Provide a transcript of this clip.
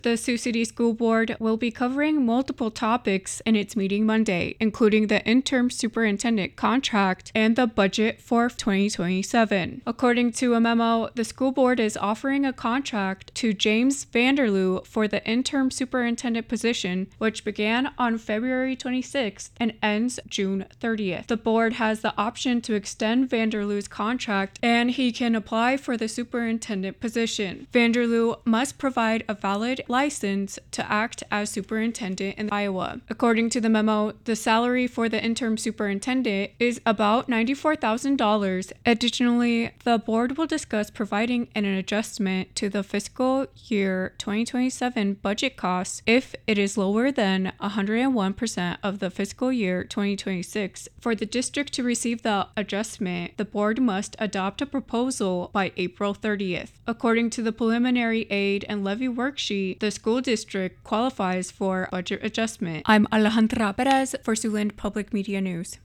The Sioux City School Board will be covering multiple topics in its meeting Monday, including the interim superintendent contract and the budget for 2027. According to a memo, the school board is offering a contract to James Vanderloo for the interim superintendent position, which began on February 26th and ends June 30th. The board has the option to extend Vanderloo's contract, and he can apply for the superintendent position. Vanderloo must provide a valid license to act as superintendent in Iowa. According to the memo, the salary for the interim superintendent is about $94,000. Additionally, the board will discuss providing an adjustment to the fiscal year 2027 budget costs if it is lower than 101% of the fiscal year 2026. For the district to receive the adjustment, the board must adopt a proposal by April 30th. According to the preliminary aid and levy worksheet, the school district qualifies for budget adjustment. I'm Alejandra Perez for Siouxland Public Media News.